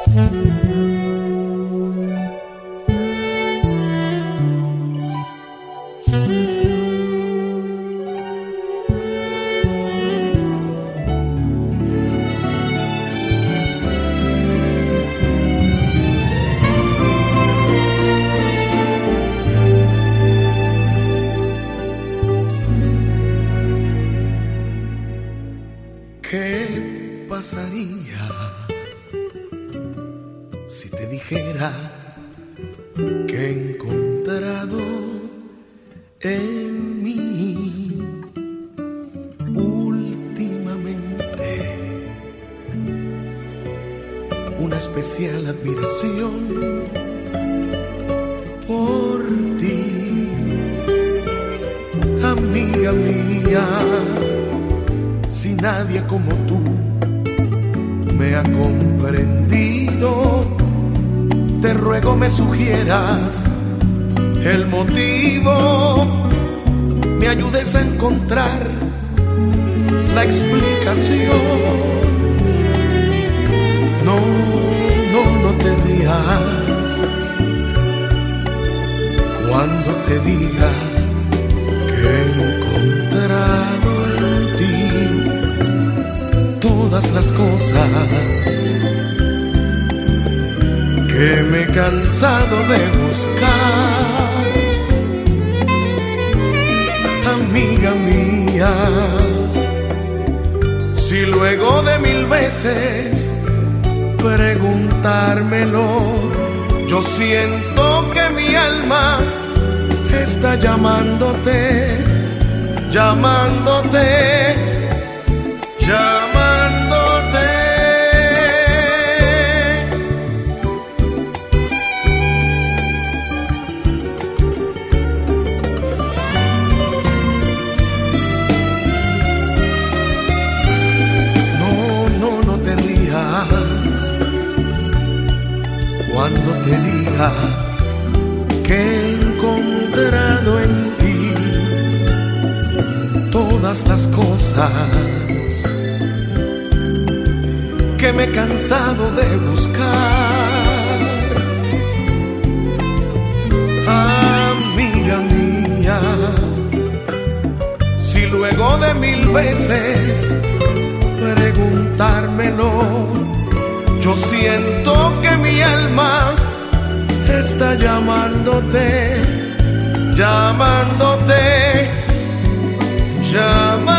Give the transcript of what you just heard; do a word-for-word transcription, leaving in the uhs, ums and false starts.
¿Qué pasaría si te dijera que he encontrado en mí últimamente una especial admiración por ti, amiga mía? Si nadie como tú me ha comprendido, te ruego me sugieras el motivo, me ayudes a encontrar la explicación. No, no, no te rías cuando te diga que he encontrado en ti todas las cosas que me he cansado de buscar, amiga mía. Si luego de mil veces preguntármelo, yo siento que mi alma está llamándote, llamándote, llamándote. No, no, no te rías cuando te diga que he encontrado en ti todas las cosas que me he cansado de buscar, amiga mía. Si luego de mil veces preguntármelo, yo siento que mi alma está llamándote, llamándote, llamándote.